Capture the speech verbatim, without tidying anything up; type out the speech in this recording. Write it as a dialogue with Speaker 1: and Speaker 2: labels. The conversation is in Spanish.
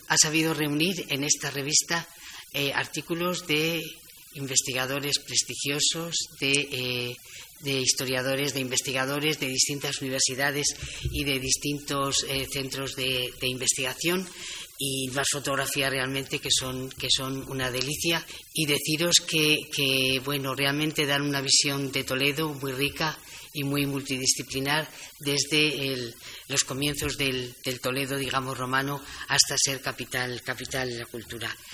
Speaker 1: ha sabido reunir en esta revista eh, artículos de investigadores prestigiosos, de, eh, de historiadores, de investigadores de distintas universidades y de distintos eh, centros de, de investigación, y unas fotografías realmente que son, que son una delicia, y deciros que, que bueno, realmente dan una visión de Toledo muy rica y muy multidisciplinar desde el, los comienzos del, del Toledo, digamos, romano, hasta ser capital, capital de la cultura.